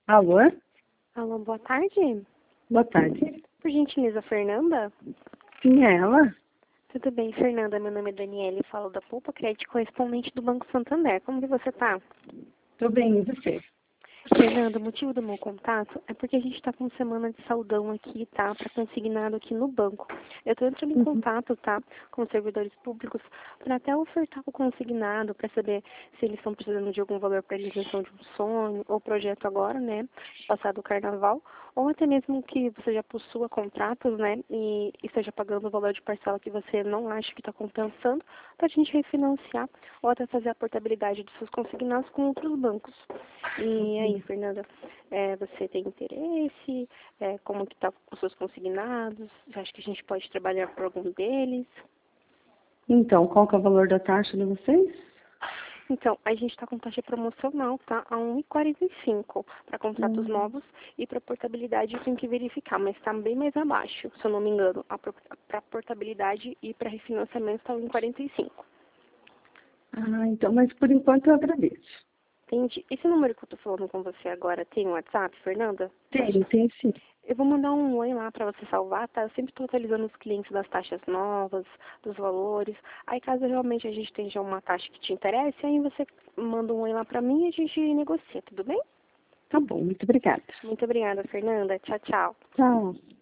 Alô? Alô, boa tarde. Boa tarde. Por gentileza, Fernanda? Sim, é ela? Tudo bem, Fernanda. Meu nome é Daniela e falo da Poupa Crédito, correspondente do Banco Santander. Como que você tá? Tô bem, e você? Fernanda, o motivo do meu contato é porque a gente está com semana de saudão aqui, tá? Para consignado aqui no banco. Eu estou entrando em contato, tá? Com os servidores públicos para até ofertar o consignado, para saber se eles estão precisando de algum valor para a realização de um sonho ou projeto agora, né? Passado o carnaval, ou até mesmo que você já possua contratos, né? E esteja pagando o valor de parcela que você não acha que está compensando, para a gente refinanciar ou até fazer a portabilidade dos seus consignados com outros bancos. E aí, Fernanda, você tem interesse? Como que tá com os seus consignados? Você acha que a gente pode trabalhar por algum deles? Então, qual que é o valor da taxa de vocês? Então, a gente está com taxa promocional, tá? A 1,45 para contratos novos e para portabilidade eu tenho que verificar, mas está bem mais abaixo, se eu não me engano. Para portabilidade e para refinanciamento está 1,45. Ah, então, mas por enquanto eu agradeço. Entendi. Esse número que eu estou falando com você agora tem um WhatsApp, Fernanda? Tem sim. Eu vou mandar um oi lá para você salvar, tá? Eu sempre estou atualizando os clientes das taxas novas, dos valores. Aí, caso realmente a gente tenha uma taxa que te interesse, aí você manda um oi lá para mim e a gente negocia, tudo bem? Tá bom, muito obrigada. Muito obrigada, Fernanda. Tchau, tchau. Tchau.